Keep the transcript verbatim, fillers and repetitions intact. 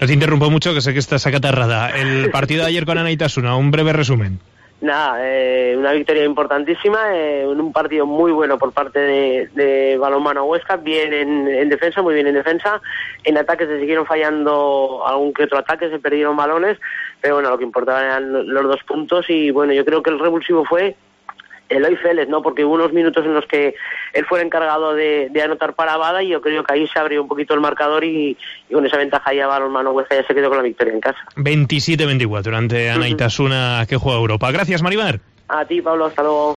No te interrumpo mucho, que sé que estás acatarrada. El partido de ayer con Anaitasuna, un breve resumen. Nada, eh, una victoria importantísima, eh, un partido muy bueno por parte de, de Balonmano Huesca, bien en, en defensa, muy bien en defensa. En ataque se siguieron fallando algún que otro ataque, se perdieron balones, pero bueno, lo que importaba eran los dos puntos. Y bueno, yo creo que el revulsivo fue Eloy Félez, ¿no? Porque hubo unos minutos en los que él fue el encargado de, de anotar para Bada, y yo creo que ahí se abrió un poquito el marcador y, y con esa ventaja ya Balonmano Huesca ya se quedó con la victoria en casa. veintisiete veinticuatro ante Anaitasuna, que juega Europa. Gracias, Maribel. A ti, Pablo, hasta luego.